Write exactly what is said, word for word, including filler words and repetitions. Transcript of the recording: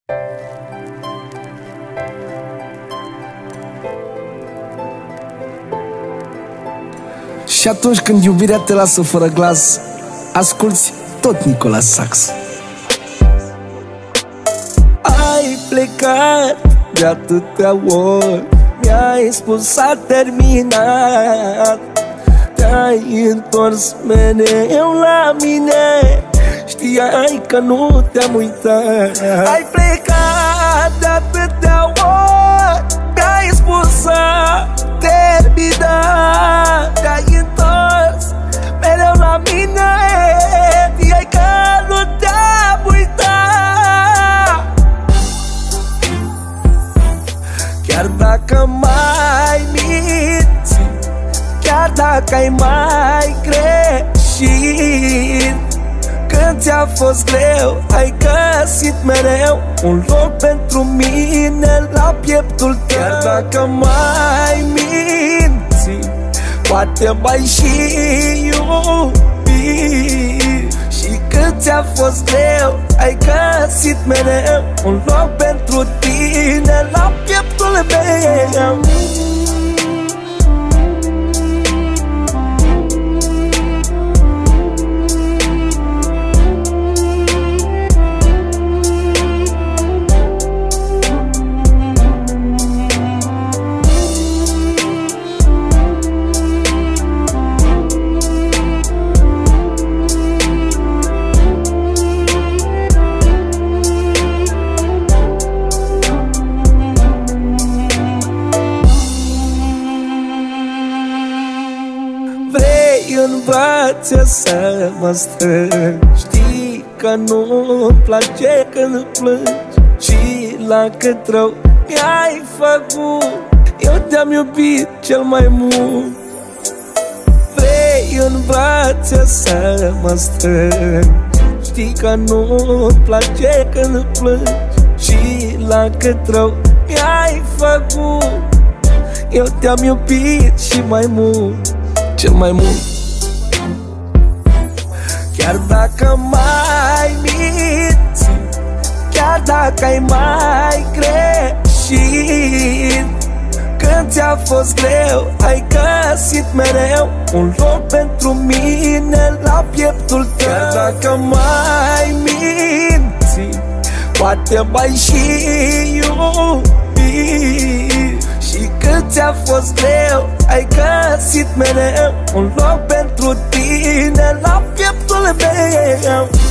Și atunci când iubirea te lasă fără glas, asculți tot Nicolas Sax. Ai plecat de atâtea ori, mi-ai spus s-a terminat. Te-ai întors mereu la mine, știai că nu te-am uitat. Ai plecat de atâtea ori, mi-ai spus s-a terminat. Te-ai întors mereu la mine, știai că nu te-am uitat. Chiar dacă mai minți, chiar dacă ai mai greșit, când ți-a fost greu, ai găsit mereu un loc pentru mine la pieptul tău. Chiar dacă mai minți, poate mai și iubi, și când ți-a fost greu, ai găsit mereu un loc pentru tine la pieptul meu. În brațe să mă strâng, știi că nu-mi place când plângi, și la cât rău mi-ai făcut, eu te-am iubit cel mai mult. Vrei în brațe să mă strâng, știi că nu-mi place când plângi, și la cât rău mi-ai făcut, eu te-am iubit și mai mult, cel mai mult. Chiar dacă mai minți, chiar dacă ai mai greșit, când ți-a fost greu, ai găsit mereu un loc pentru mine la pieptul tău. Chiar dacă mai minți, poate mai și iubi, și când ți-a fost greu, ai găsit mereu un loc pentru tine la pieptul meu.